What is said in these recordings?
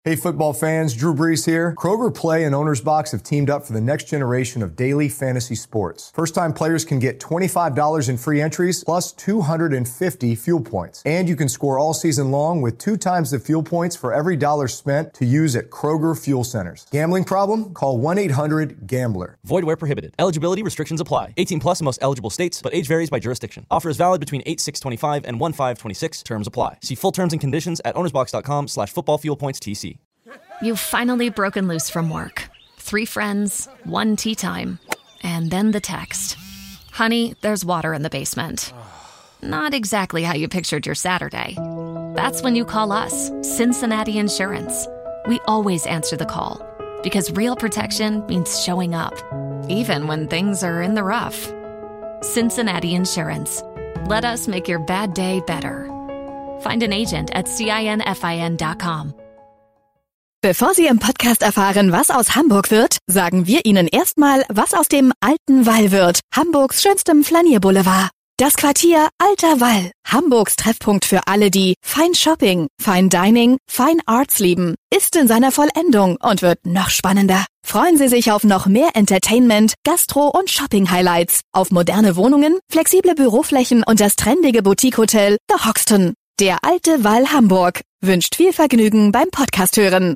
Hey football fans, Drew Brees here. Kroger Play and Owner's Box have teamed up for the next generation of daily fantasy sports. First-time players can get $25 in free entries plus 250 fuel points. And you can score all season long with 2 times the fuel points for every dollar spent to use at Kroger Fuel Centers. Gambling problem? Call 1-800-GAMBLER. Void where prohibited. Eligibility restrictions apply. 18 plus in most eligible states, but age varies by jurisdiction. Offer is valid between 8/6/25 and 1/5/26. Terms apply. See full terms and conditions at ownersbox.com/footballfuelpointstc. You've finally broken loose from work. 3 friends, 1 tea time, and then the text. Honey, there's water in the basement. Not exactly how you pictured your Saturday. That's when you call us, Cincinnati Insurance. We always answer the call because real protection means showing up, even when things are in the rough. Cincinnati Insurance. Let us make your bad day better. Find an agent at CINFIN.com. Bevor Sie im Podcast erfahren, was aus Hamburg wird, sagen wir Ihnen erstmal, was aus dem Alten Wall wird, Hamburgs schönstem Flanierboulevard. Das Quartier Alter Wall, Hamburgs Treffpunkt für alle, die Fine Shopping, Fine Dining, Fine Arts lieben, ist in seiner Vollendung und wird noch spannender. Freuen Sie sich auf noch mehr Entertainment, Gastro- und Shopping-Highlights, auf moderne Wohnungen, flexible Büroflächen und das trendige Boutique-Hotel The Hoxton. Der Alte Wall Hamburg wünscht viel Vergnügen beim Podcast hören.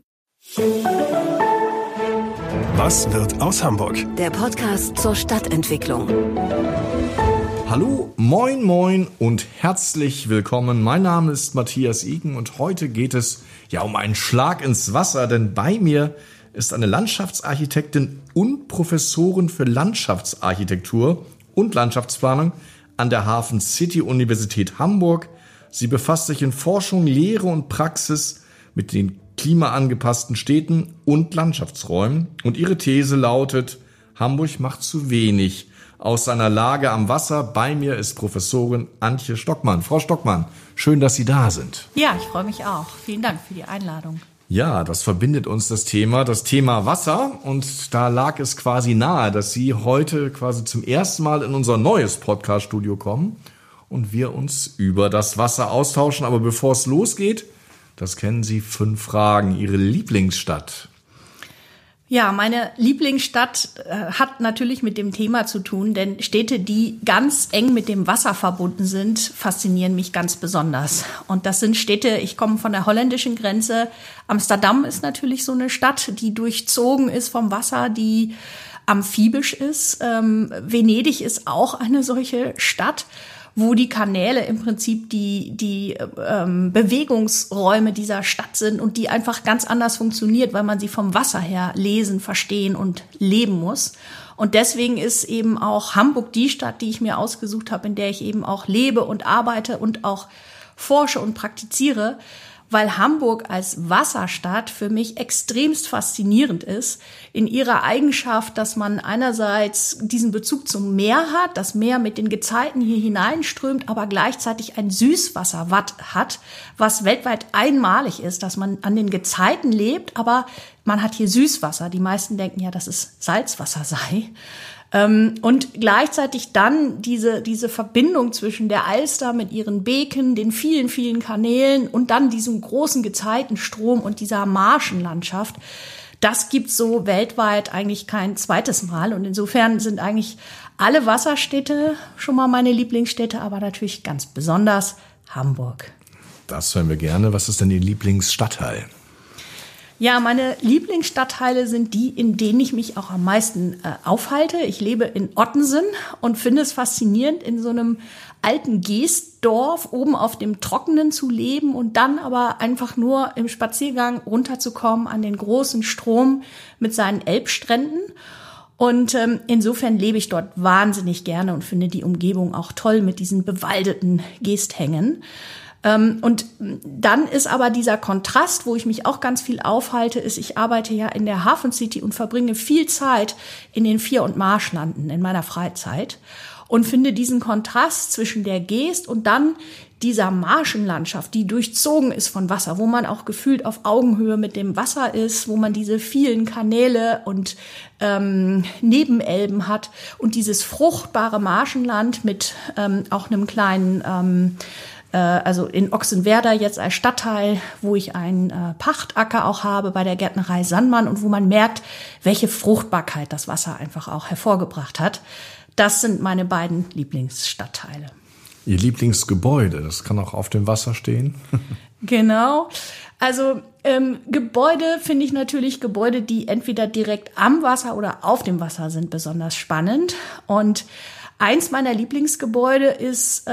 Was wird aus Hamburg? Der Podcast zur Stadtentwicklung. Hallo, moin moin und herzlich willkommen. Mein Name ist Matthias Iken und heute geht es ja um einen Schlag ins Wasser, denn bei mir ist eine Landschaftsarchitektin und Professorin für Landschaftsarchitektur und Landschaftsplanung an der Hafen City Universität Hamburg. Sie befasst sich in Forschung, Lehre und Praxis mit den klimaangepassten Städten und Landschaftsräumen. Und ihre These lautet, Hamburg macht zu wenig aus seiner Lage am Wasser. Bei mir ist Professorin Antje Stockmann. Frau Stockmann, schön, dass Sie da sind. Ja, ich freue mich auch. Vielen Dank für die Einladung. Ja, das verbindet uns das Thema Wasser. Und da lag es quasi nahe, dass Sie heute quasi zum ersten Mal in unser neues Podcast-Studio kommen und wir uns über das Wasser austauschen. Aber bevor es losgeht, das kennen Sie, 5 Fragen. Ihre Lieblingsstadt? Ja, meine Lieblingsstadt hat natürlich mit dem Thema zu tun, denn Städte, die ganz eng mit dem Wasser verbunden sind, faszinieren mich ganz besonders. Und das sind Städte, ich komme von der holländischen Grenze. Amsterdam ist natürlich so eine Stadt, die durchzogen ist vom Wasser, die amphibisch ist. Venedig ist auch eine solche Stadt, wo die Kanäle im Prinzip die Bewegungsräume dieser Stadt sind und die einfach ganz anders funktioniert, weil man sie vom Wasser her lesen, verstehen und leben muss. Und deswegen ist eben auch Hamburg die Stadt, die ich mir ausgesucht habe, in der ich eben auch lebe und arbeite und auch forsche und praktiziere, weil Hamburg als Wasserstadt für mich extremst faszinierend ist, in ihrer Eigenschaft, dass man einerseits diesen Bezug zum Meer hat, das Meer mit den Gezeiten hier hineinströmt, aber gleichzeitig ein Süßwasserwatt hat, was weltweit einmalig ist, dass man an den Gezeiten lebt, aber man hat hier Süßwasser. Die meisten denken ja, dass es Salzwasser sei. Und gleichzeitig dann diese Verbindung zwischen der Alster mit ihren Beken, den vielen, vielen Kanälen und dann diesem großen Gezeitenstrom und dieser Marschenlandschaft. Das gibt's so weltweit eigentlich kein zweites Mal. Und insofern sind eigentlich alle Wasserstädte schon mal meine Lieblingsstädte, aber natürlich ganz besonders Hamburg. Das hören wir gerne. Was ist denn Ihr Lieblingsstadtteil? Ja, meine Lieblingsstadtteile sind die, in denen ich mich auch am meisten aufhalte. Ich lebe in Ottensen und finde es faszinierend, in so einem alten Geestdorf oben auf dem Trockenen zu leben und dann aber einfach nur im Spaziergang runterzukommen an den großen Strom mit seinen Elbstränden. Und insofern lebe ich dort wahnsinnig gerne und finde die Umgebung auch toll mit diesen bewaldeten Geesthängen. Und dann ist aber dieser Kontrast, wo ich mich auch ganz viel aufhalte, ist, ich arbeite ja in der Hafen City und verbringe viel Zeit in den Vier- und Marschlanden in meiner Freizeit und finde diesen Kontrast zwischen der Geest und dann dieser Marschenlandschaft, die durchzogen ist von Wasser, wo man auch gefühlt auf Augenhöhe mit dem Wasser ist, wo man diese vielen Kanäle und Nebenelben hat und dieses fruchtbare Marschenland mit auch einem kleinen also in Ochsenwerder jetzt als Stadtteil, wo ich einen Pachtacker auch habe bei der Gärtnerei Sandmann und wo man merkt, welche Fruchtbarkeit das Wasser einfach auch hervorgebracht hat. Das sind meine beiden Lieblingsstadtteile. Ihr Lieblingsgebäude, das kann auch auf dem Wasser stehen? Genau. Also Gebäude finde ich natürlich Gebäude, die entweder direkt am Wasser oder auf dem Wasser sind, besonders spannend. Und eins meiner Lieblingsgebäude ist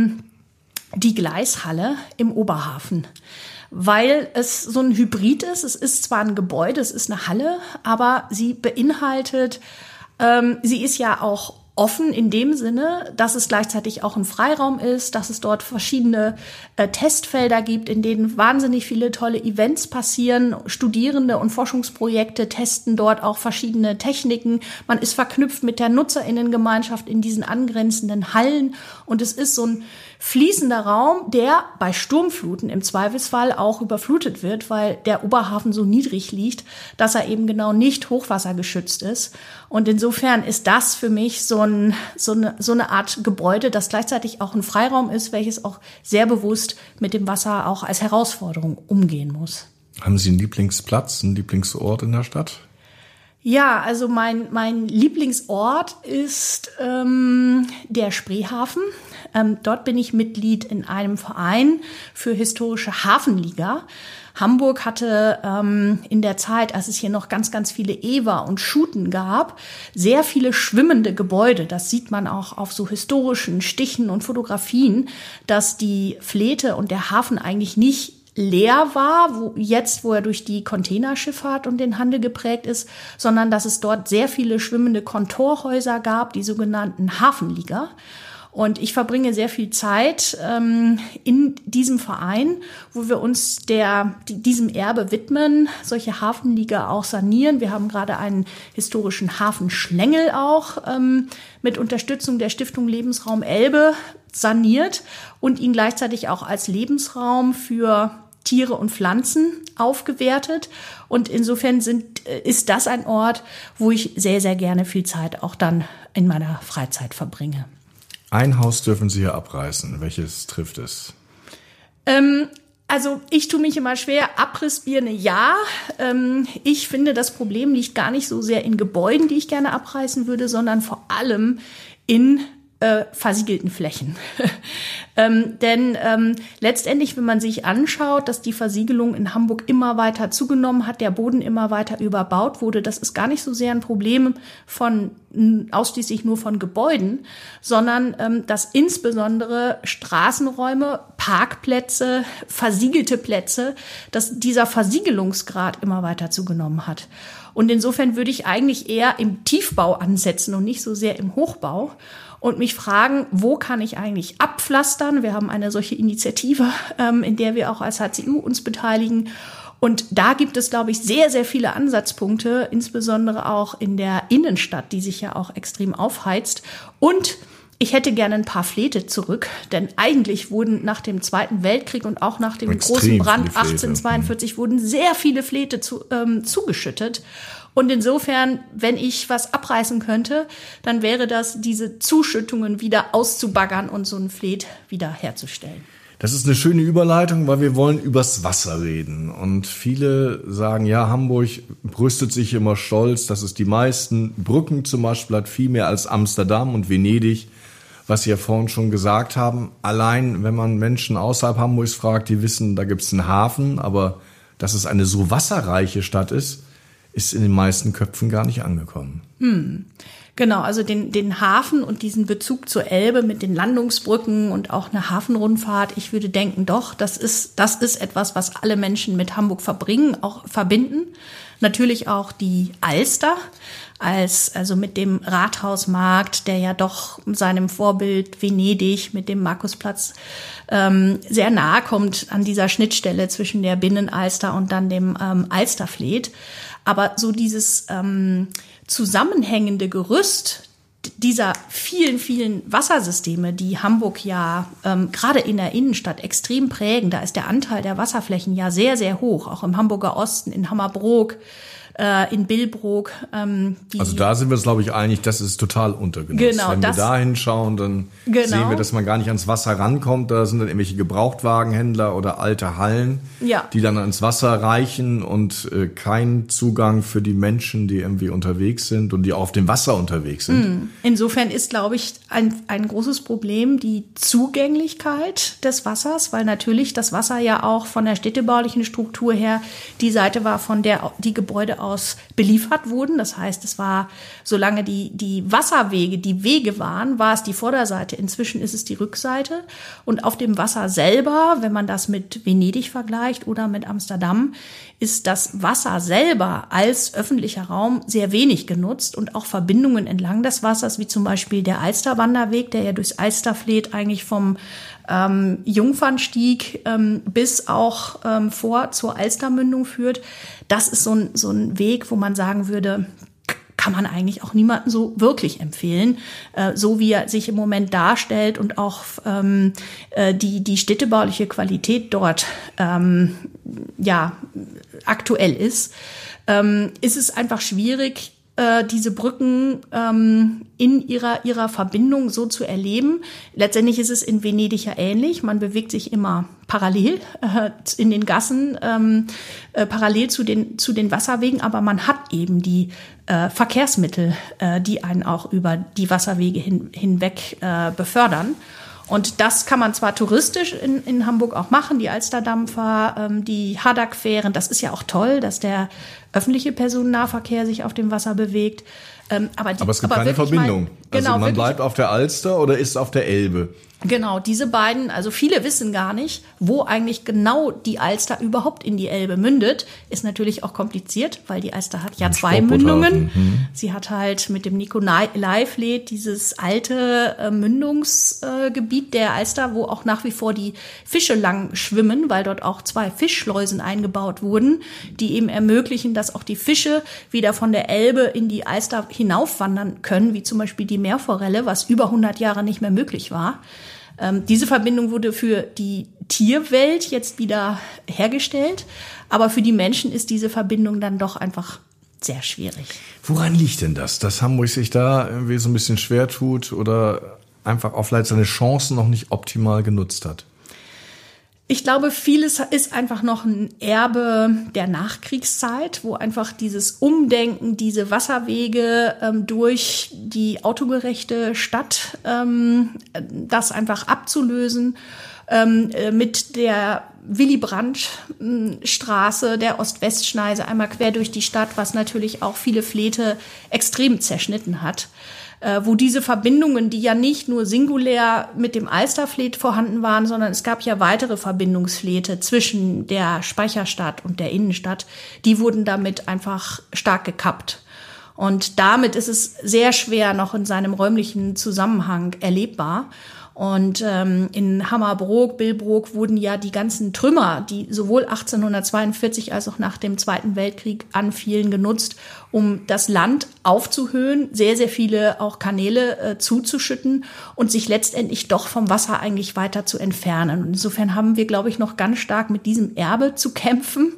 die Gleishalle im Oberhafen, weil es so ein Hybrid ist. Es ist zwar ein Gebäude, es ist eine Halle, aber sie beinhaltet, sie ist ja auch offen in dem Sinne, dass es gleichzeitig auch ein Freiraum ist, dass es dort verschiedene Testfelder gibt, in denen wahnsinnig viele tolle Events passieren. Studierende und Forschungsprojekte testen dort auch verschiedene Techniken. Man ist verknüpft mit der NutzerInnengemeinschaft in diesen angrenzenden Hallen. Und es ist so ein fließender Raum, der bei Sturmfluten im Zweifelsfall auch überflutet wird, weil der Oberhafen so niedrig liegt, dass er eben genau nicht hochwassergeschützt ist. Und insofern ist das für mich so eine Art Gebäude, das gleichzeitig auch ein Freiraum ist, welches auch sehr bewusst mit dem Wasser auch als Herausforderung umgehen muss. Haben Sie einen Lieblingsplatz, einen Lieblingsort in der Stadt? Ja, also mein Lieblingsort ist der Spreehafen. Dort bin ich Mitglied in einem Verein für historische Hafenliga. Hamburg hatte in der Zeit, als es hier noch ganz, ganz viele Ewer und Schuten gab, sehr viele schwimmende Gebäude. Das sieht man auch auf so historischen Stichen und Fotografien, dass die Fleete und der Hafen eigentlich nicht leer war, wo er durch die Containerschifffahrt und den Handel geprägt ist, sondern dass es dort sehr viele schwimmende Kontorhäuser gab, die sogenannten Hafenliga. Und ich verbringe sehr viel Zeit in diesem Verein, wo wir uns diesem Erbe widmen, solche Hafenliga auch sanieren. Wir haben gerade einen historischen Hafenschlängel auch mit Unterstützung der Stiftung Lebensraum Elbe saniert und ihn gleichzeitig auch als Lebensraum für Tiere und Pflanzen aufgewertet. Und insofern ist das ein Ort, wo ich sehr, sehr gerne viel Zeit auch dann in meiner Freizeit verbringe. Ein Haus dürfen Sie hier abreißen. Welches trifft es? Also ich tue mich immer schwer. Abrissbirne ja. Ich finde, das Problem liegt gar nicht so sehr in Gebäuden, die ich gerne abreißen würde, sondern vor allem in versiegelten Flächen. Denn letztendlich, wenn man sich anschaut, dass die Versiegelung in Hamburg immer weiter zugenommen hat, der Boden immer weiter überbaut wurde, das ist gar nicht so sehr ein Problem ausschließlich nur von Gebäuden, sondern dass insbesondere Straßenräume, Parkplätze, versiegelte Plätze, dass dieser Versiegelungsgrad immer weiter zugenommen hat. Und insofern würde ich eigentlich eher im Tiefbau ansetzen und nicht so sehr im Hochbau. Und mich fragen, wo kann ich eigentlich abpflastern? Wir haben eine solche Initiative, in der wir auch als HCU uns beteiligen. Und da gibt es, glaube ich, sehr, sehr viele Ansatzpunkte, insbesondere auch in der Innenstadt, die sich ja auch extrem aufheizt. Und ich hätte gerne ein paar Fleete zurück, denn eigentlich wurden nach dem Zweiten Weltkrieg und auch nach dem großen Brand 1842 wurden sehr viele Fleete zugeschüttet. Und insofern, wenn ich was abreißen könnte, dann wäre das, diese Zuschüttungen wieder auszubaggern und so ein Fleet wieder herzustellen. Das ist eine schöne Überleitung, weil wir wollen übers Wasser reden. Und viele sagen, ja, Hamburg brüstet sich immer stolz, dass es die meisten Brücken zum Beispiel hat, viel mehr als Amsterdam und Venedig, was Sie ja vorhin schon gesagt haben. Allein, wenn man Menschen außerhalb Hamburgs fragt, die wissen, da gibt es einen Hafen, aber dass es eine so wasserreiche Stadt ist in den meisten Köpfen gar nicht angekommen. Genau, also den Hafen und diesen Bezug zur Elbe mit den Landungsbrücken und auch eine Hafenrundfahrt, ich würde denken, doch, das ist etwas, was alle Menschen mit Hamburg verbinden. Natürlich auch die Alster, also mit dem Rathausmarkt, der ja doch seinem Vorbild Venedig mit dem Markusplatz sehr nahe kommt an dieser Schnittstelle zwischen der Binnenalster und dann dem Alsterfleet. Aber so dieses zusammenhängende Gerüst dieser vielen, vielen Wassersysteme, die Hamburg ja gerade in der Innenstadt extrem prägen, da ist der Anteil der Wasserflächen ja sehr, sehr hoch, auch im Hamburger Osten, in Hammerbrook, in Billbrook. Also da sind wir uns, glaube ich, einig, das ist total untergenutzt. Genau, wenn wir da hinschauen, dann sehen wir, dass man gar nicht ans Wasser rankommt. Da sind dann irgendwelche Gebrauchtwagenhändler oder alte Hallen, die dann ans Wasser reichen und kein Zugang für die Menschen, die irgendwie unterwegs sind und die auch auf dem Wasser unterwegs sind. Insofern ist, glaube ich, ein großes Problem die Zugänglichkeit des Wassers, weil natürlich das Wasser ja auch von der städtebaulichen Struktur her die Seite war, von der die Gebäude aus beliefert wurden. Das heißt, es war, solange die Wasserwege die Wege waren, war es die Vorderseite. Inzwischen ist es die Rückseite. Und auf dem Wasser selber, wenn man das mit Venedig vergleicht oder mit Amsterdam, ist das Wasser selber als öffentlicher Raum sehr wenig genutzt und auch Verbindungen entlang des Wassers, wie zum Beispiel der Alsterwanderweg, der ja durchs Alsterfleet eigentlich vom Jungfernstieg bis auch vor zur Alstermündung führt. Das ist so ein Weg, wo man sagen würde, kann man eigentlich auch niemandem so wirklich empfehlen, so wie er sich im Moment darstellt und auch die städtebauliche Qualität dort aktuell ist es einfach schwierig, diese Brücken in ihrer Verbindung so zu erleben. Letztendlich ist es in Venedig ja ähnlich. Man bewegt sich immer parallel in den Gassen, parallel zu den Wasserwegen, aber man hat eben die Verkehrsmittel, die einen auch über die Wasserwege hinweg befördern. Und das kann man zwar touristisch in Hamburg auch machen, die Alsterdampfer, die Haddock-Fähren. Das ist ja auch toll, dass der öffentliche Personennahverkehr sich auf dem Wasser bewegt. Aber es gibt keine Verbindung. Genau, man bleibt auf der Alster oder ist auf der Elbe. Genau, diese beiden, also viele wissen gar nicht, wo eigentlich genau die Alster überhaupt in die Elbe mündet. Ist natürlich auch kompliziert, weil die Alster hat ja zwei Mündungen. Sie hat halt mit dem Nikolai-Fleet dieses alte Mündungsgebiet der Alster, wo auch nach wie vor die Fische lang schwimmen, weil dort auch 2 Fischschleusen eingebaut wurden, die eben ermöglichen, dass auch die Fische wieder von der Elbe in die Alster hinaufwandern können, wie zum Beispiel die Meerforelle, was über 100 Jahre nicht mehr möglich war. Diese Verbindung wurde für die Tierwelt jetzt wieder hergestellt, aber für die Menschen ist diese Verbindung dann doch einfach sehr schwierig. Woran liegt denn das, dass Hamburg sich da irgendwie so ein bisschen schwer tut oder einfach auch vielleicht seine Chancen noch nicht optimal genutzt hat? Ich glaube, vieles ist einfach noch ein Erbe der Nachkriegszeit, wo einfach dieses Umdenken, diese Wasserwege durch die autogerechte Stadt, das einfach abzulösen, mit der Willy-Brandt-Straße, der Ost-West-Schneise einmal quer durch die Stadt, was natürlich auch viele Fleete extrem zerschnitten hat. Wo diese Verbindungen, die ja nicht nur singulär mit dem Alsterfleet vorhanden waren, sondern es gab ja weitere Verbindungsfleete zwischen der Speicherstadt und der Innenstadt, die wurden damit einfach stark gekappt. Und damit ist es sehr schwer noch in seinem räumlichen Zusammenhang erlebbar. Und in Hammerbrook, Billbrook wurden ja die ganzen Trümmer, die sowohl 1842 als auch nach dem Zweiten Weltkrieg anfielen, genutzt, um das Land aufzuhöhen, sehr, sehr viele auch Kanäle zuzuschütten und sich letztendlich doch vom Wasser eigentlich weiter zu entfernen. Und insofern haben wir, glaube ich, noch ganz stark mit diesem Erbe zu kämpfen.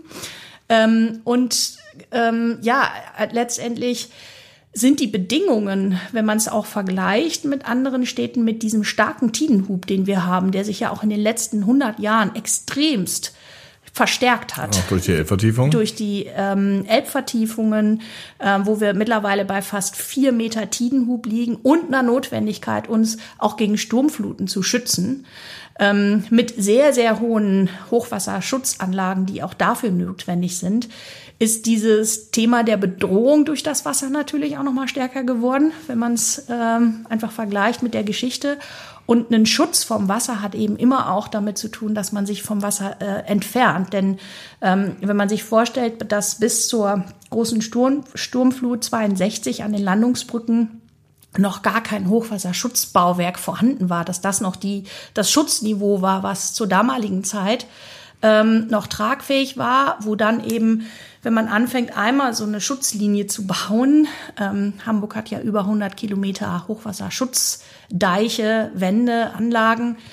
Letztendlich sind die Bedingungen, wenn man es auch vergleicht mit anderen Städten, mit diesem starken Tidenhub, den wir haben, der sich ja auch in den letzten 100 Jahren extremst verstärkt hat. Auch durch die Elbvertiefung? Durch die Elbvertiefungen, wo wir mittlerweile bei fast 4 Meter Tidenhub liegen und einer Notwendigkeit, uns auch gegen Sturmfluten zu schützen. Mit sehr, sehr hohen Hochwasserschutzanlagen, die auch dafür notwendig sind, ist dieses Thema der Bedrohung durch das Wasser natürlich auch noch mal stärker geworden, wenn man es einfach vergleicht mit der Geschichte. Und ein Schutz vom Wasser hat eben immer auch damit zu tun, dass man sich vom Wasser entfernt. Denn wenn man sich vorstellt, dass bis zur großen Sturmflut 62 an den Landungsbrücken noch gar kein Hochwasserschutzbauwerk vorhanden war, dass das noch das Schutzniveau war, was zur damaligen Zeit noch tragfähig war, wo dann eben, wenn man anfängt, einmal so eine Schutzlinie zu bauen, Hamburg hat ja über 100 Kilometer Hochwasserschutzdeiche, Wände, Anlagen,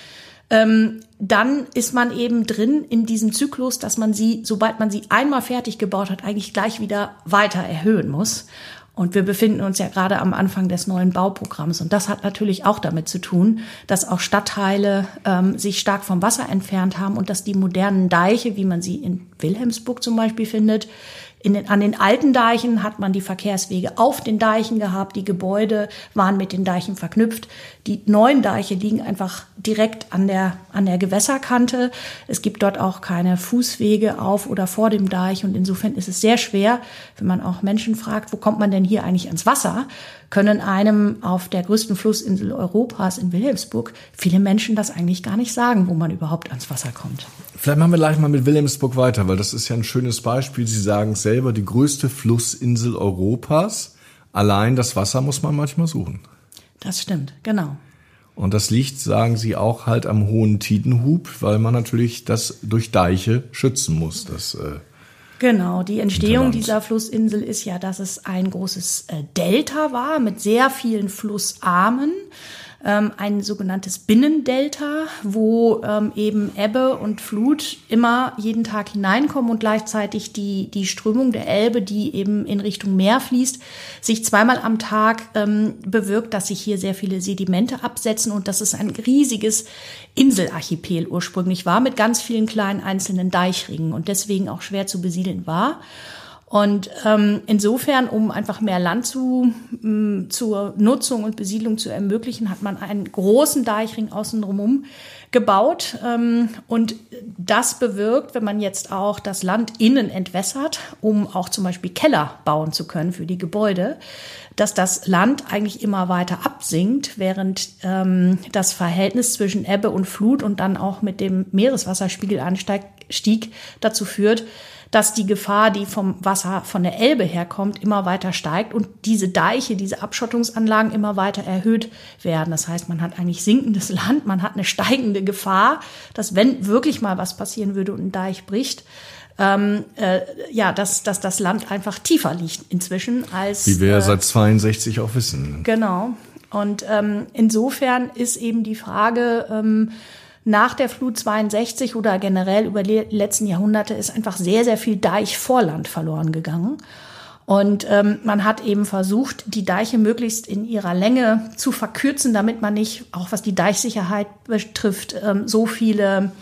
dann ist man eben drin in diesem Zyklus, dass man sie, sobald man sie einmal fertig gebaut hat, eigentlich gleich wieder weiter erhöhen muss. Und wir befinden uns ja gerade am Anfang des neuen Bauprogramms. Und das hat natürlich auch damit zu tun, dass auch Stadtteile sich stark vom Wasser entfernt haben und dass die modernen Deiche, wie man sie in Wilhelmsburg zum Beispiel findet, an den alten Deichen hat man die Verkehrswege auf den Deichen gehabt, die Gebäude waren mit den Deichen verknüpft. Die neuen Deiche liegen einfach direkt an der Gewässerkante. Es gibt dort auch keine Fußwege auf oder vor dem Deich und insofern ist es sehr schwer, wenn man auch Menschen fragt, wo kommt man denn hier eigentlich ans Wasser, können einem auf der größten Flussinsel Europas in Wilhelmsburg viele Menschen das eigentlich gar nicht sagen, wo man überhaupt ans Wasser kommt. Vielleicht machen wir gleich mal mit Wilhelmsburg weiter, weil das ist ja ein schönes Beispiel. Sie sagen es selber, die größte Flussinsel Europas. Allein das Wasser muss man manchmal suchen. Das stimmt, genau. Und das liegt, sagen Sie, auch halt am hohen Tidenhub, weil man natürlich das durch Deiche schützen muss. Genau, die Entstehung dieser Flussinsel ist ja, dass es ein großes Delta war mit sehr vielen Flussarmen. Ein sogenanntes Binnendelta, wo eben Ebbe und Flut immer jeden Tag hineinkommen und gleichzeitig die Strömung der Elbe, die eben in Richtung Meer fließt, sich zweimal am Tag bewirkt, dass sich hier sehr viele Sedimente absetzen und dass es ein riesiges Inselarchipel ursprünglich war mit ganz vielen kleinen einzelnen Deichringen und deswegen auch schwer zu besiedeln war. Und insofern, um einfach mehr Land zur Nutzung und Besiedlung zu ermöglichen, hat man einen großen Deichring außen drumherum gebaut. Und das bewirkt, wenn man jetzt auch das Land innen entwässert, um auch zum Beispiel Keller bauen zu können für die Gebäude, dass das Land eigentlich immer weiter absinkt, während das Verhältnis zwischen Ebbe und Flut und dann auch mit dem Meereswasserspiegelanstieg dazu führt, dass die Gefahr, die vom Wasser von der Elbe herkommt, immer weiter steigt und diese Deiche, diese Abschottungsanlagen immer weiter erhöht werden. Das heißt, man hat eigentlich sinkendes Land, man hat eine steigende Gefahr, dass wenn wirklich mal was passieren würde und ein Deich bricht, dass das Land einfach tiefer liegt inzwischen als... Wie wir seit 62 auch wissen. Genau. Und insofern ist eben die Frage... nach der Flut 62 oder generell über die letzten Jahrhunderte ist einfach sehr, sehr viel Deichvorland verloren gegangen. Und man hat eben versucht, die Deiche möglichst in ihrer Länge zu verkürzen, damit man nicht, auch was die Deichsicherheit betrifft, so viele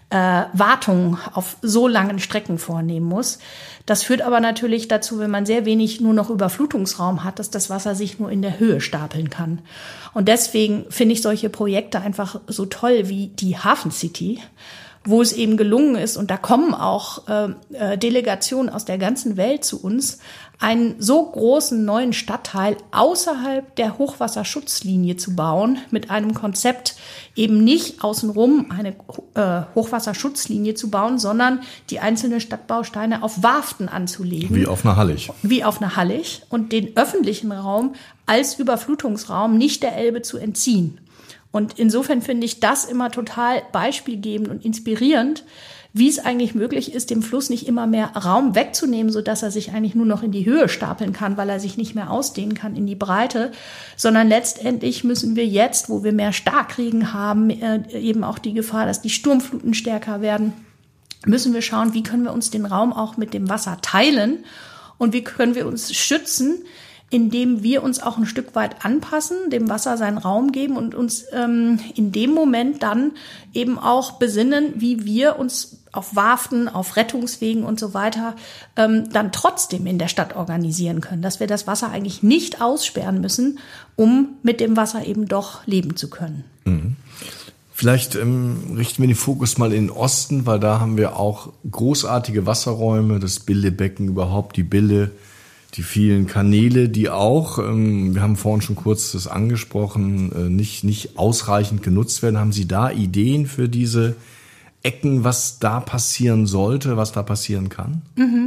Wartungen auf so langen Strecken vornehmen muss. Das führt aber natürlich dazu, wenn man sehr wenig nur noch Überflutungsraum hat, dass das Wasser sich nur in der Höhe stapeln kann. Und deswegen finde ich solche Projekte einfach so toll wie die Hafen City, wo es eben gelungen ist, und da kommen auch Delegationen aus der ganzen Welt zu uns, einen so großen neuen Stadtteil außerhalb der Hochwasserschutzlinie zu bauen, mit einem Konzept eben nicht außenrum eine Hochwasserschutzlinie zu bauen, sondern die einzelnen Stadtbausteine auf Warften anzulegen. Wie auf einer Hallig. Wie auf einer Hallig und den öffentlichen Raum als Überflutungsraum nicht der Elbe zu entziehen. Und insofern finde ich das immer total beispielgebend und inspirierend, wie es eigentlich möglich ist, dem Fluss nicht immer mehr Raum wegzunehmen, sodass er sich eigentlich nur noch in die Höhe stapeln kann, weil er sich nicht mehr ausdehnen kann in die Breite, sondern letztendlich müssen wir jetzt, wo wir mehr Starkregen haben, eben auch die Gefahr, dass die Sturmfluten stärker werden, müssen wir schauen, wie können wir uns den Raum auch mit dem Wasser teilen und wie können wir uns schützen, indem wir uns auch ein Stück weit anpassen, dem Wasser seinen Raum geben und uns in dem Moment dann eben auch besinnen, wie wir uns auf Warften, auf Rettungswegen und so weiter dann trotzdem in der Stadt organisieren können, dass wir das Wasser eigentlich nicht aussperren müssen, um mit dem Wasser eben doch leben zu können. Mhm. Vielleicht richten wir den Fokus mal in den Osten, weil da haben wir auch großartige Wasserräume, das Billebecken überhaupt, die Bille, die vielen Kanäle, die auch, wir haben vorhin schon kurz das angesprochen, nicht ausreichend genutzt werden. Haben Sie da Ideen für diese Ecken, was da passieren sollte, was da passieren kann? Mhm.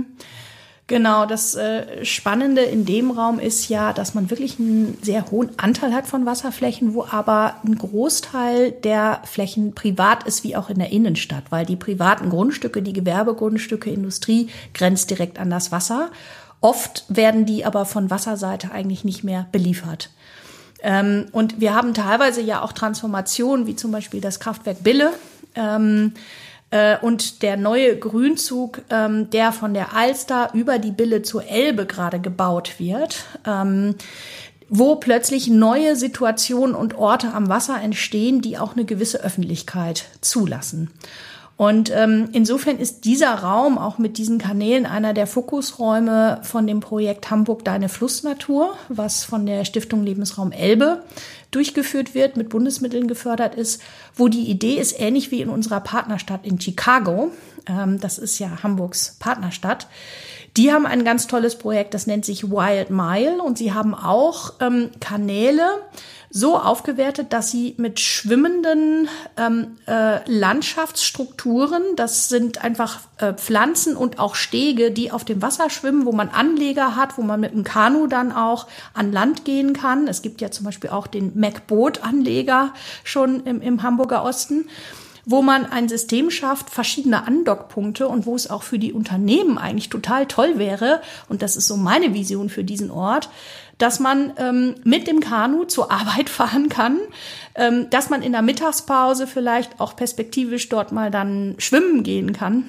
Genau, das Spannende in dem Raum ist ja, dass man wirklich einen sehr hohen Anteil hat von Wasserflächen, wo aber ein Großteil der Flächen privat ist, wie auch in der Innenstadt, weil die privaten Grundstücke, die Gewerbegrundstücke, Industrie grenzt direkt an das Wasser. Oft werden die aber von Wasserseite eigentlich nicht mehr beliefert. Und wir haben teilweise ja auch Transformationen, wie zum Beispiel das Kraftwerk Bille, und der neue Grünzug, der von der Alster über die Bille zur Elbe gerade gebaut wird, wo plötzlich neue Situationen und Orte am Wasser entstehen, die auch eine gewisse Öffentlichkeit zulassen. Und insofern ist dieser Raum auch mit diesen Kanälen einer der Fokusräume von dem Projekt Hamburg Deine Flussnatur, was von der Stiftung Lebensraum Elbe durchgeführt wird, mit Bundesmitteln gefördert ist, wo die Idee ist, ähnlich wie in unserer Partnerstadt in Chicago, das ist ja Hamburgs Partnerstadt, die haben ein ganz tolles Projekt, das nennt sich Wild Mile, und sie haben auch Kanäle so aufgewertet, dass sie mit schwimmenden Landschaftsstrukturen, das sind einfach Pflanzen und auch Stege, die auf dem Wasser schwimmen, wo man Anleger hat, wo man mit dem Kanu dann auch an Land gehen kann. Es gibt ja zum Beispiel auch den MacBoat-Anleger schon im Hamburger Osten, wo man ein System schafft, verschiedene Andockpunkte, und wo es auch für die Unternehmen eigentlich total toll wäre, und das ist so meine Vision für diesen Ort, dass man mit dem Kanu zur Arbeit fahren kann, dass man in der Mittagspause vielleicht auch perspektivisch dort mal dann schwimmen gehen kann.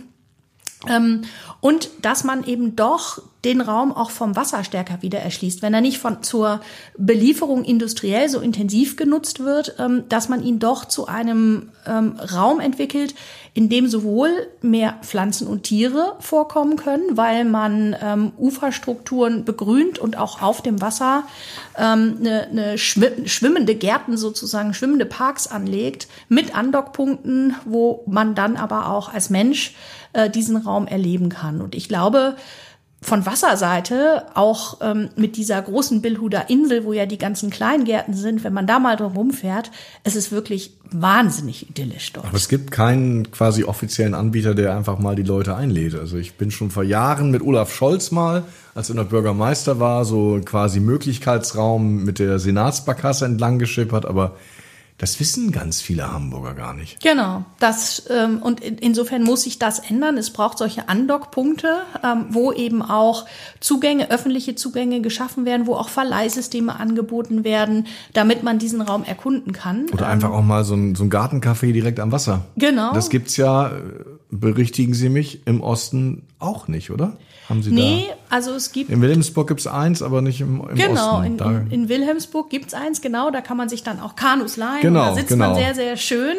Und dass man eben doch den Raum auch vom Wasser stärker wieder erschließt, wenn er nicht zur Belieferung industriell so intensiv genutzt wird, dass man ihn doch zu einem Raum entwickelt, in dem sowohl mehr Pflanzen und Tiere vorkommen können, weil man Uferstrukturen begrünt und auch auf dem Wasser schwimmende Gärten sozusagen, schwimmende Parks anlegt mit Andockpunkten, wo man dann aber auch als Mensch diesen Raum erleben kann. Und ich glaube, von Wasserseite, auch mit dieser großen Billhuder Insel, wo ja die ganzen Kleingärten sind, wenn man da mal drum rumfährt, es ist wirklich wahnsinnig idyllisch dort. Aber es gibt keinen quasi offiziellen Anbieter, der einfach mal die Leute einlädt. Also ich bin schon vor Jahren mit Olaf Scholz mal, als er noch Bürgermeister war, so quasi Möglichkeitsraum mit der Senatsbarkasse entlang geschippert, aber das wissen ganz viele Hamburger gar nicht. Genau, und insofern muss sich das ändern. Es braucht solche Andockpunkte, wo eben auch öffentliche Zugänge geschaffen werden, wo auch Verleihsysteme angeboten werden, damit man diesen Raum erkunden kann. Oder einfach auch mal so ein Gartencafé direkt am Wasser. Genau. Das gibt's ja, berichtigen Sie mich, im Osten auch nicht, oder? Haben Sie also es gibt... In Wilhelmsburg gibt's eins, aber nicht im Osten. Genau, in Wilhelmsburg gibt's eins, genau. Da kann man sich dann auch Kanus leihen. Genau, da sitzt man sehr, sehr schön.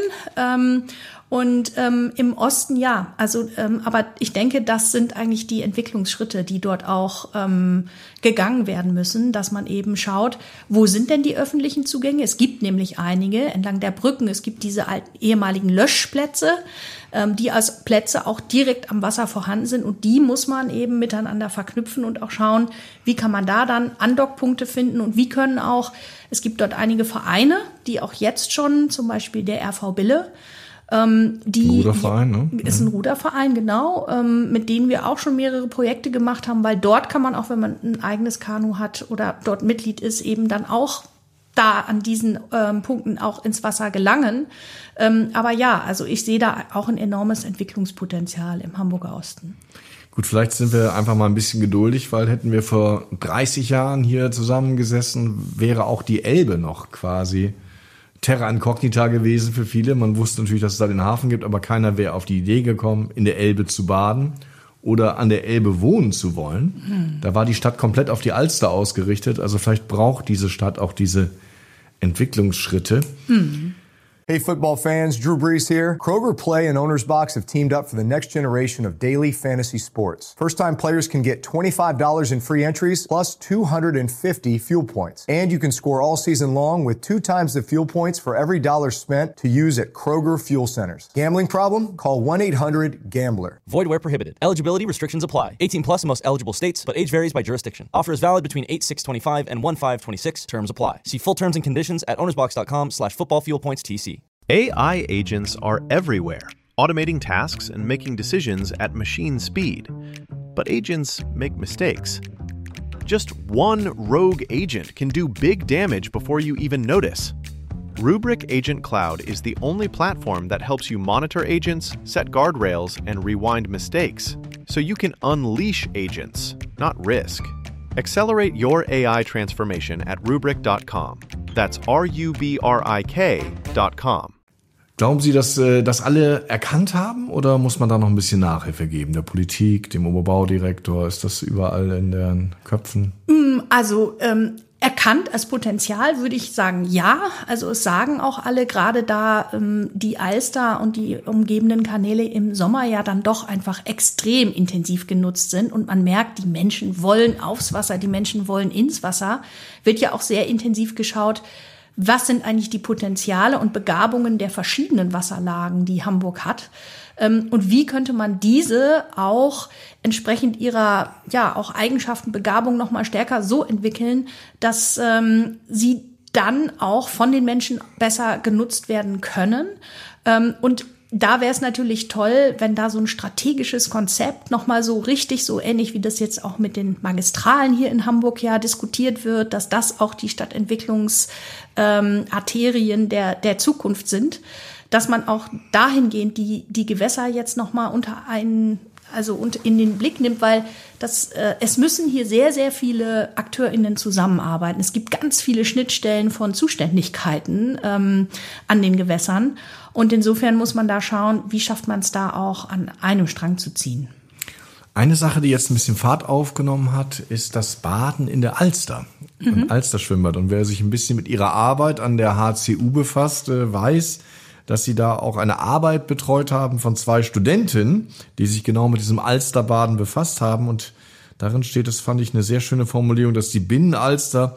Und im Osten ja. Also, aber ich denke, das sind eigentlich die Entwicklungsschritte, die dort auch gegangen werden müssen, dass man eben schaut, wo sind denn die öffentlichen Zugänge? Es gibt nämlich einige entlang der Brücken. Es gibt diese alten ehemaligen Löschplätze, die als Plätze auch direkt am Wasser vorhanden sind, und die muss man eben miteinander verknüpfen und auch schauen, wie kann man da dann Andockpunkte finden, und wie können auch, es gibt dort einige Vereine, die auch jetzt schon, zum Beispiel der RV Bille, Ruderverein, ne? Ist ein Ruderverein, genau, mit denen wir auch schon mehrere Projekte gemacht haben, weil dort kann man auch, wenn man ein eigenes Kanu hat oder dort Mitglied ist, eben dann auch da an diesen Punkten auch ins Wasser gelangen. Aber ja, also ich sehe da auch ein enormes Entwicklungspotenzial im Hamburger Osten. Gut, vielleicht sind wir einfach mal ein bisschen geduldig, weil hätten wir vor 30 Jahren hier zusammengesessen, wäre auch die Elbe noch quasi Terra Incognita gewesen für viele. Man wusste natürlich, dass es da den Hafen gibt, aber keiner wäre auf die Idee gekommen, in der Elbe zu baden oder an der Elbe wohnen zu wollen. Da war die Stadt komplett auf die Alster ausgerichtet. Also vielleicht braucht diese Stadt auch diese Entwicklungsschritte. Hey football fans, Drew Brees here. Kroger Play and Owner's Box have teamed up for the next generation of daily fantasy sports. First-time players can get $25 in free entries plus 250 fuel points. And you can score all season long with 2 times the fuel points for every dollar spent to use at Kroger Fuel Centers. Gambling problem? Call 1-800-GAMBLER. Void where prohibited. Eligibility restrictions apply. 18 plus in most eligible states, but age varies by jurisdiction. Offer is valid between 8/6/25 and 1/5/26. Terms apply. See full terms and conditions at ownersbox.com/footballfuelpoints.tc. AI agents are everywhere, automating tasks and making decisions at machine speed. But agents make mistakes. Just one rogue agent can do big damage before you even notice. Rubrik Agent Cloud is the only platform that helps you monitor agents, set guardrails, and rewind mistakes, so you can unleash agents, not risk. Accelerate your AI transformation at Rubrik.com. That's RUBRIK.com. Glauben Sie, dass das alle erkannt haben oder muss man da noch ein bisschen Nachhilfe geben? Der Politik, dem Oberbaudirektor, ist das überall in den Köpfen? Also erkannt als Potenzial würde ich sagen, ja. Also es sagen auch alle, gerade da die Alster und die umgebenden Kanäle im Sommer ja dann doch einfach extrem intensiv genutzt sind. Und man merkt, die Menschen wollen aufs Wasser, die Menschen wollen ins Wasser. Wird ja auch sehr intensiv geschaut, was sind eigentlich die Potenziale und Begabungen der verschiedenen Wasserlagen, die Hamburg hat? Und wie könnte man diese auch entsprechend ihrer, ja, auch Eigenschaften, Begabung noch mal stärker so entwickeln, dass sie dann auch von den Menschen besser genutzt werden können? Und da wäre es natürlich toll, wenn da so ein strategisches Konzept nochmal so richtig, so ähnlich wie das jetzt auch mit den Magistralen hier in Hamburg ja diskutiert wird, dass das auch die Stadtentwicklungsarterien der Zukunft sind, dass man auch dahingehend die Gewässer jetzt nochmal und in den Blick nimmt, weil es müssen hier sehr, sehr viele AkteurInnen zusammenarbeiten. Es gibt ganz viele Schnittstellen von Zuständigkeiten an den Gewässern. Und insofern muss man da schauen, wie schafft man es da auch an einem Strang zu ziehen. Eine Sache, die jetzt ein bisschen Fahrt aufgenommen hat, ist das Baden in der Alster, im Alsterschwimmbad. Und wer sich ein bisschen mit ihrer Arbeit an der HCU befasst, weiß, dass sie da auch eine Arbeit betreut haben von 2 Studentinnen, die sich genau mit diesem Alsterbaden befasst haben. Und darin steht, das fand ich eine sehr schöne Formulierung, dass die Binnenalster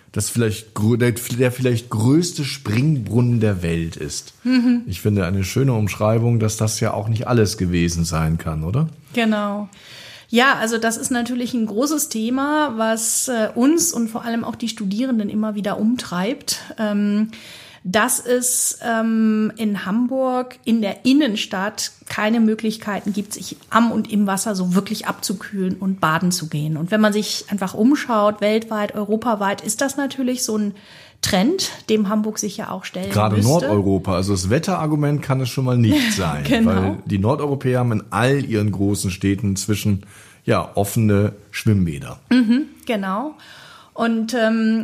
der vielleicht größte Springbrunnen der Welt ist. Ich finde eine schöne Umschreibung, dass das ja auch nicht alles gewesen sein kann, oder? Genau. Ja, also das ist natürlich ein großes Thema, was uns und vor allem auch die Studierenden immer wieder umtreibt. Dass es in Hamburg in der Innenstadt keine Möglichkeiten gibt, sich am und im Wasser so wirklich abzukühlen und baden zu gehen. Und wenn man sich einfach umschaut, weltweit, europaweit, ist das natürlich so ein Trend, dem Hamburg sich ja auch stellen Gerade müsste. Nordeuropa, also das Wetterargument kann es schon mal nicht sein. Genau. Weil die Nordeuropäer haben in all ihren großen Städten inzwischen offene Schwimmbäder. Genau. Und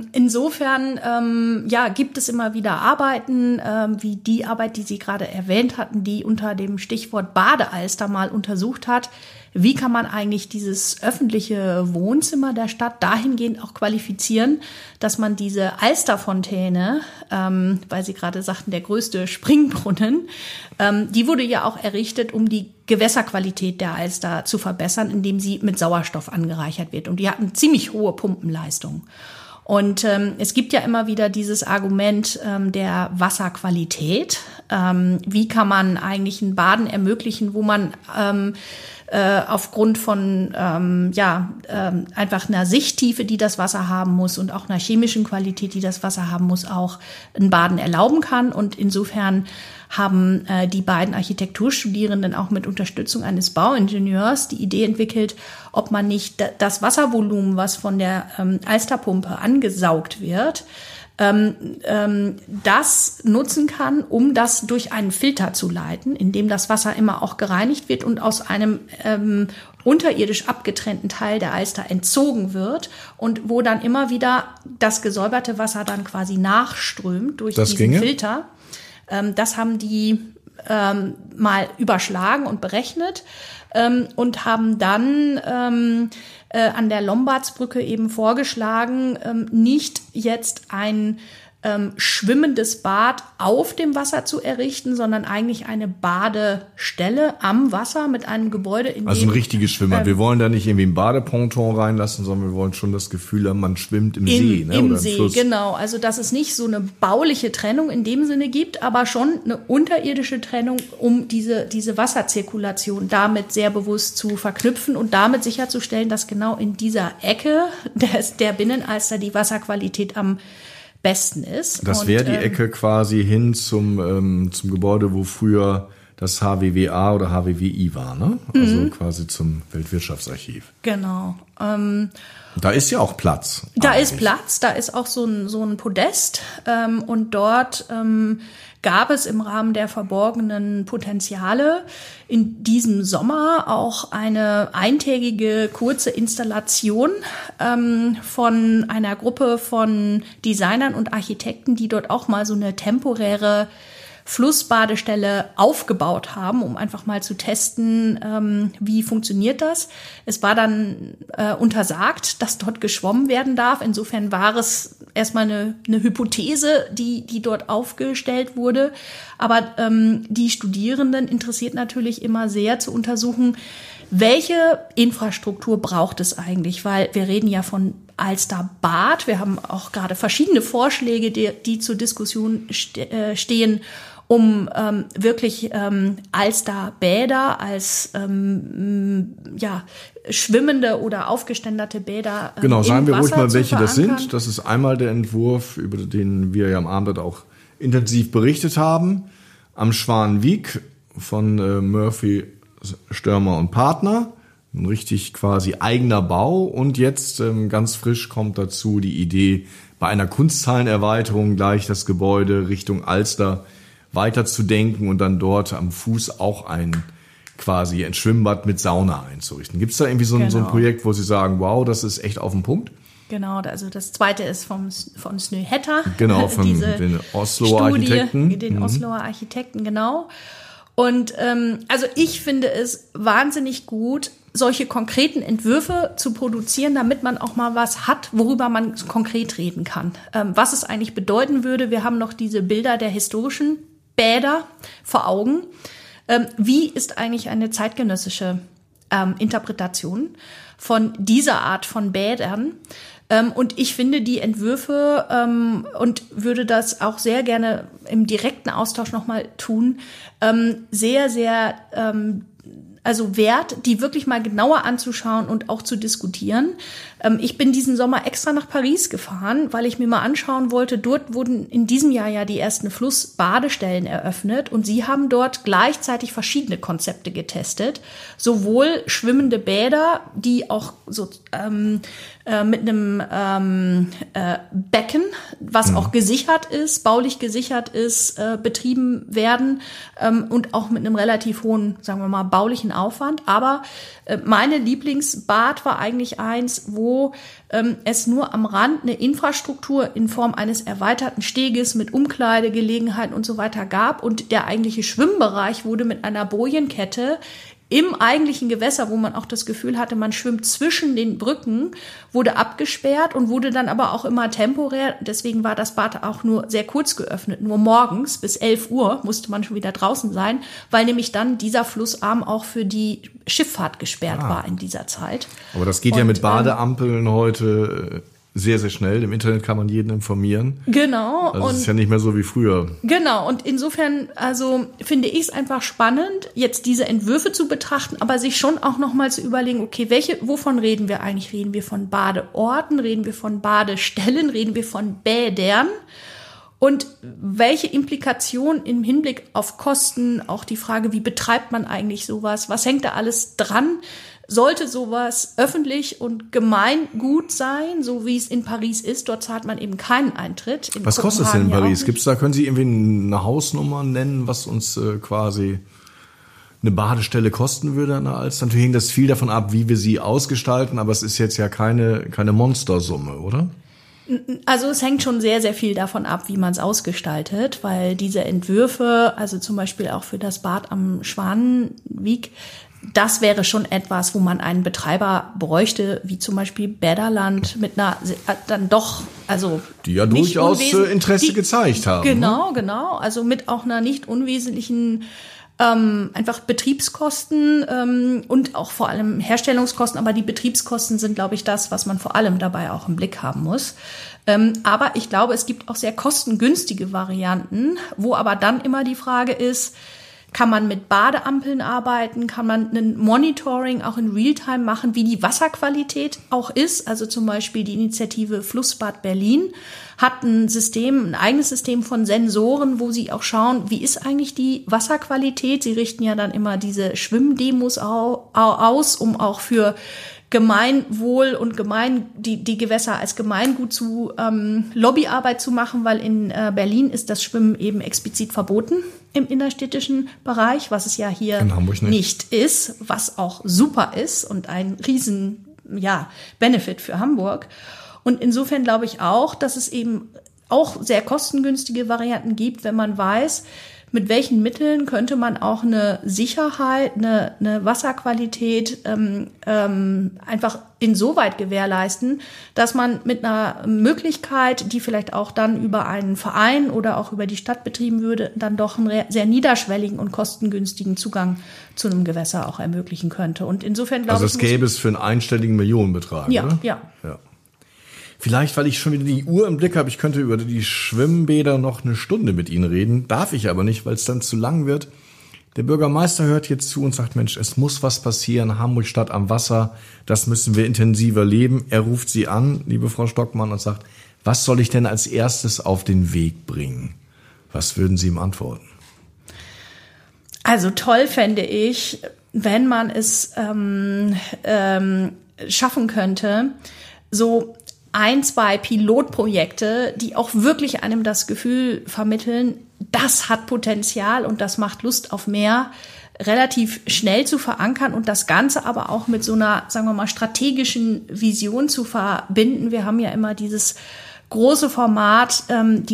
insofern gibt es immer wieder Arbeiten, wie die Arbeit, die Sie gerade erwähnt hatten, die unter dem Stichwort Badealster mal untersucht hat. Wie kann man eigentlich dieses öffentliche Wohnzimmer der Stadt dahingehend auch qualifizieren, dass man diese Alsterfontäne, weil Sie gerade sagten, der größte Springbrunnen, die wurde ja auch errichtet, um die Gewässerqualität der Alster zu verbessern, indem sie mit Sauerstoff angereichert wird. Und die hatten ziemlich hohe Pumpenleistung. Und es gibt ja immer wieder dieses Argument der Wasserqualität. Wie kann man eigentlich ein Baden ermöglichen, wo man aufgrund von einfach einer Sichttiefe, die das Wasser haben muss und auch einer chemischen Qualität, die das Wasser haben muss, auch ein Baden erlauben kann. Und insofern haben die beiden Architekturstudierenden auch mit Unterstützung eines Bauingenieurs die Idee entwickelt, ob man nicht das Wasservolumen, was von der Alsterpumpe angesaugt wird, das nutzen kann, um das durch einen Filter zu leiten, in dem das Wasser immer auch gereinigt wird und aus einem unterirdisch abgetrennten Teil der Alster entzogen wird und wo dann immer wieder das gesäuberte Wasser dann quasi nachströmt durch diesen Filter. Das haben die mal überschlagen und berechnet und haben dann an der Lombardsbrücke eben vorgeschlagen, nicht jetzt ein schwimmendes Bad auf dem Wasser zu errichten, sondern eigentlich eine Badestelle am Wasser mit einem Gebäude, in dem... Also ein richtiges Schwimmer. Wir wollen da nicht irgendwie ein Badeponton reinlassen, sondern wir wollen schon das Gefühl haben, man schwimmt im See. Ne? Im oder See, Fluss. Genau. Also dass es nicht so eine bauliche Trennung in dem Sinne gibt, aber schon eine unterirdische Trennung, um diese Wasserzirkulation damit sehr bewusst zu verknüpfen und damit sicherzustellen, dass genau in dieser Ecke der Binnenalster die Wasserqualität am besten ist. Das wäre die Ecke quasi hin zum Gebäude, wo früher das HWWA oder HWWI war, ne? Also quasi zum Weltwirtschaftsarchiv. Genau. Da ist ja auch Platz. Da ist Platz, da ist auch so ein Podest und dort gab es im Rahmen der verborgenen Potenziale in diesem Sommer auch eine eintägige kurze Installation von einer Gruppe von Designern und Architekten, die dort auch mal so eine temporäre Flussbadestelle aufgebaut haben, um einfach mal zu testen, wie funktioniert das. Es war dann untersagt, dass dort geschwommen werden darf. Insofern war es erstmal eine Hypothese, die dort aufgestellt wurde. Aber die Studierenden interessiert natürlich immer sehr zu untersuchen, welche Infrastruktur braucht es eigentlich? Weil wir reden ja von Alsterbad. Wir haben auch gerade verschiedene Vorschläge, die zur Diskussion stehen, um wirklich Alsterbäder als schwimmende oder aufgeständerte Bäder genau, sagen wir ruhig Wasser mal, welche das verankern. sind. Das ist einmal der Entwurf, über den wir ja am Abend auch intensiv berichtet haben, am Schwanenwieg von Murphy, Störmer und Partner. Ein richtig quasi eigener Bau. Und jetzt ganz frisch kommt dazu die Idee, bei einer Kunsthallenerweiterung gleich das Gebäude Richtung Alster weiterzudenken und dann dort am Fuß auch ein Schwimmbad mit Sauna einzurichten. Gibt es da irgendwie so ein Projekt, wo Sie sagen, wow, das ist echt auf den Punkt? Genau, also das zweite ist von Snøhetta. Genau, von den Osloer Architekten. Den Osloer Architekten, genau. Und also ich finde es wahnsinnig gut, solche konkreten Entwürfe zu produzieren, damit man auch mal was hat, worüber man konkret reden kann. Was es eigentlich bedeuten würde, wir haben noch diese Bilder der historischen Bäder vor Augen. Wie ist eigentlich eine zeitgenössische Interpretation von dieser Art von Bädern? Und ich finde die Entwürfe und würde das auch sehr gerne im direkten Austausch nochmal tun, sehr, sehr wert, die wirklich mal genauer anzuschauen und auch zu diskutieren. Ich bin diesen Sommer extra nach Paris gefahren, weil ich mir mal anschauen wollte, dort wurden in diesem Jahr ja die ersten Flussbadestellen eröffnet und sie haben dort gleichzeitig verschiedene Konzepte getestet. Sowohl schwimmende Bäder, die auch so mit einem Becken, was auch gesichert ist, baulich gesichert ist, betrieben werden und auch mit einem relativ hohen, sagen wir mal, baulichen Aufwand. Aber meine Lieblingsbad war eigentlich eins, wo es nur am Rand eine Infrastruktur in Form eines erweiterten Steges mit Umkleidegelegenheiten und so weiter gab und der eigentliche Schwimmbereich wurde mit einer Bojenkette im eigentlichen Gewässer, wo man auch das Gefühl hatte, man schwimmt zwischen den Brücken, wurde abgesperrt und wurde dann aber auch immer temporär. Deswegen war das Bad auch nur sehr kurz geöffnet. Nur morgens bis 11 Uhr musste man schon wieder draußen sein, weil nämlich dann dieser Flussarm auch für die Schifffahrt gesperrt war in dieser Zeit. Aber das geht ja mit Badeampeln heute sehr, sehr schnell. Im Internet kann man jeden informieren. Genau. Also es ist ja nicht mehr so wie früher. Genau. Und insofern, also finde ich es einfach spannend, jetzt diese Entwürfe zu betrachten, aber sich schon auch nochmal zu überlegen, okay, wovon reden wir eigentlich? Reden wir von Badeorten? Reden wir von Badestellen? Reden wir von Bädern? Und welche Implikationen im Hinblick auf Kosten, auch die Frage, wie betreibt man eigentlich sowas? Was hängt da alles dran? Sollte sowas öffentlich und gemeingut sein, so wie es in Paris ist? Dort zahlt man eben keinen Eintritt. Was kostet es denn in Paris? Können Sie irgendwie eine Hausnummer nennen, was uns quasi eine Badestelle kosten würde an der Alster? Natürlich hängt das viel davon ab, wie wir sie ausgestalten, aber es ist jetzt ja keine Monstersumme, oder? Also es hängt schon sehr, sehr viel davon ab, wie man es ausgestaltet, weil diese Entwürfe, also zum Beispiel auch für das Bad am Schwanenwieg, das wäre schon etwas, wo man einen Betreiber bräuchte, wie zum Beispiel Bäderland mit einer dann doch, also die ja durchaus Interesse gezeigt haben. Genau, also mit auch einer nicht unwesentlichen einfach Betriebskosten und auch vor allem Herstellungskosten, aber die Betriebskosten sind, glaube ich, das, was man vor allem dabei auch im Blick haben muss. Aber ich glaube, es gibt auch sehr kostengünstige Varianten, wo aber dann immer die Frage ist, kann man mit Badeampeln arbeiten, kann man ein Monitoring auch in Realtime machen, wie die Wasserqualität auch ist. Also zum Beispiel die Initiative Flussbad Berlin hat ein eigenes System von Sensoren, wo sie auch schauen, wie ist eigentlich die Wasserqualität. Sie richten ja dann immer diese Schwimmdemos aus, um auch für Gemeinwohl und die Gewässer als Gemeingut zu Lobbyarbeit zu machen, weil in Berlin ist das Schwimmen eben explizit verboten im innerstädtischen Bereich, was es ja hier in Hamburg nicht ist, was auch super ist und ein riesen Benefit für Hamburg. Und insofern glaube ich auch, dass es eben auch sehr kostengünstige Varianten gibt, wenn man weiß, mit welchen Mitteln könnte man auch eine Sicherheit, eine Wasserqualität einfach insoweit gewährleisten, dass man mit einer Möglichkeit, die vielleicht auch dann über einen Verein oder auch über die Stadt betrieben würde, dann doch einen sehr niederschwelligen und kostengünstigen Zugang zu einem Gewässer auch ermöglichen könnte. Und insofern glaube ich... Also es gäbe es für einen einstelligen Millionenbetrag, ja, oder? Ja. Vielleicht, weil ich schon wieder die Uhr im Blick habe, ich könnte über die Schwimmbäder noch eine Stunde mit Ihnen reden, darf ich aber nicht, weil es dann zu lang wird. Der Bürgermeister hört jetzt zu und sagt, Mensch, es muss was passieren, Hamburg Stadt am Wasser, das müssen wir intensiver leben. Er ruft Sie an, liebe Frau Stockmann, und sagt, was soll ich denn als erstes auf den Weg bringen? Was würden Sie ihm antworten? Also toll fände ich, wenn man es schaffen könnte, so 1-2 Pilotprojekte, die auch wirklich einem das Gefühl vermitteln, das hat Potenzial und das macht Lust auf mehr, relativ schnell zu verankern und das Ganze aber auch mit so einer, sagen wir mal, strategischen Vision zu verbinden. Wir haben ja immer dieses große Format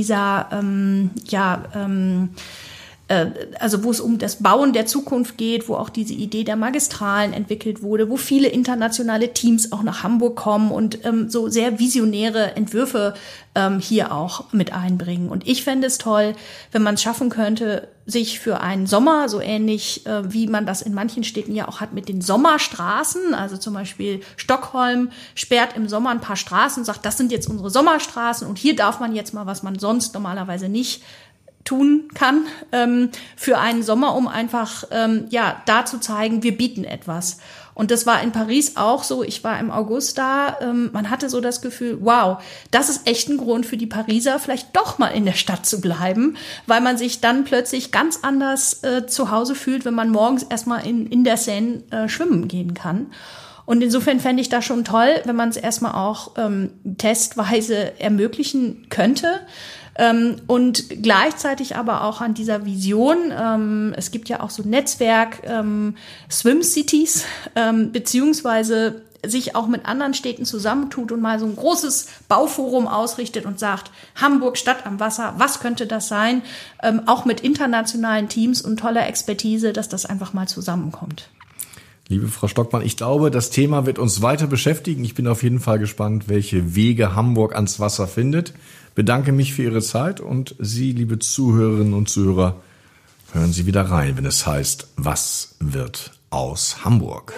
also wo es um das Bauen der Zukunft geht, wo auch diese Idee der Magistralen entwickelt wurde, wo viele internationale Teams auch nach Hamburg kommen und so sehr visionäre Entwürfe hier auch mit einbringen. Und ich fände es toll, wenn man es schaffen könnte, sich für einen Sommer, so ähnlich wie man das in manchen Städten ja auch hat mit den Sommerstraßen, also zum Beispiel Stockholm sperrt im Sommer ein paar Straßen und sagt, das sind jetzt unsere Sommerstraßen und hier darf man jetzt mal, was man sonst normalerweise nicht tun kann für einen Sommer, um einfach da zu zeigen, wir bieten etwas. Und das war in Paris auch so. Ich war im August da. Man hatte so das Gefühl, wow, das ist echt ein Grund für die Pariser, vielleicht doch mal in der Stadt zu bleiben, weil man sich dann plötzlich ganz anders zu Hause fühlt, wenn man morgens erstmal in der Seine schwimmen gehen kann. Und insofern fände ich das schon toll, wenn man es erstmal auch testweise ermöglichen könnte. Und gleichzeitig aber auch an dieser Vision, es gibt ja auch so ein Netzwerk Swim Cities, beziehungsweise sich auch mit anderen Städten zusammentut und mal so ein großes Bauforum ausrichtet und sagt, Hamburg Stadt am Wasser, was könnte das sein? Auch mit internationalen Teams und toller Expertise, dass das einfach mal zusammenkommt. Liebe Frau Stockmann, ich glaube, das Thema wird uns weiter beschäftigen. Ich bin auf jeden Fall gespannt, welche Wege Hamburg ans Wasser findet. Bedanke mich für Ihre Zeit und Sie, liebe Zuhörerinnen und Zuhörer, hören Sie wieder rein, wenn es heißt, was wird aus Hamburg?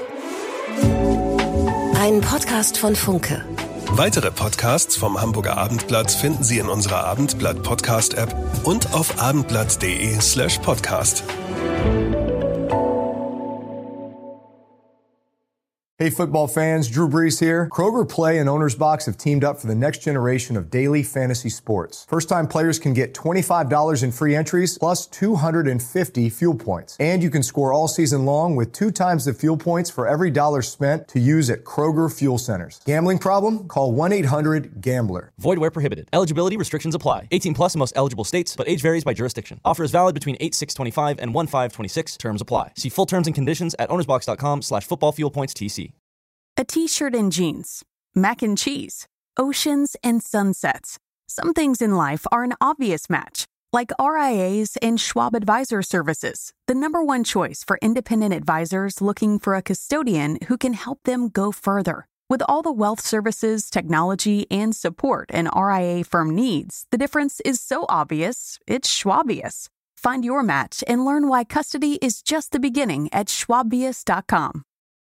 Ein Podcast von Funke. Weitere Podcasts vom Hamburger Abendblatt finden Sie in unserer Abendblatt-Podcast-App und auf abendblatt.de/podcast. Hey football fans, Drew Brees here. Kroger Play and Owner's Box have teamed up for the next generation of daily fantasy sports. First-time players can get $25 in free entries plus 250 fuel points. And you can score all season long with 2 times the fuel points for every dollar spent to use at Kroger Fuel Centers. Gambling problem? Call 1-800-GAMBLER. Void where prohibited. Eligibility restrictions apply. 18 plus in most eligible states, but age varies by jurisdiction. Offer is valid between 8/6/25 and 1/5/26. Terms apply. See full terms and conditions at ownersbox.com/footballfuelpoints-TC. A t-shirt and jeans, mac and cheese, oceans and sunsets. Some things in life are an obvious match, like RIAs and Schwab Advisor Services, the #1 choice for independent advisors looking for a custodian who can help them go further. With all the wealth services, technology, and support an RIA firm needs, the difference is so obvious, it's Schwabious. Find your match and learn why custody is just the beginning at schwabious.com.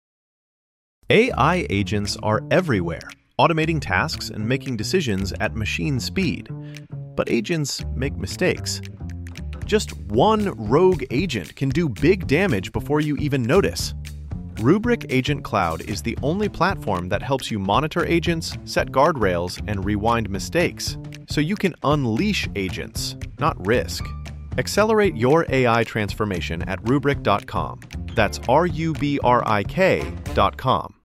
AI agents are everywhere, automating tasks and making decisions at machine speed. But agents make mistakes. Just one rogue agent can do big damage before you even notice. Rubrik Agent Cloud is the only platform that helps you monitor agents, set guardrails, and rewind mistakes, so you can unleash agents, not risk. Accelerate your AI transformation at Rubrik.com. That's RUBRIK.com.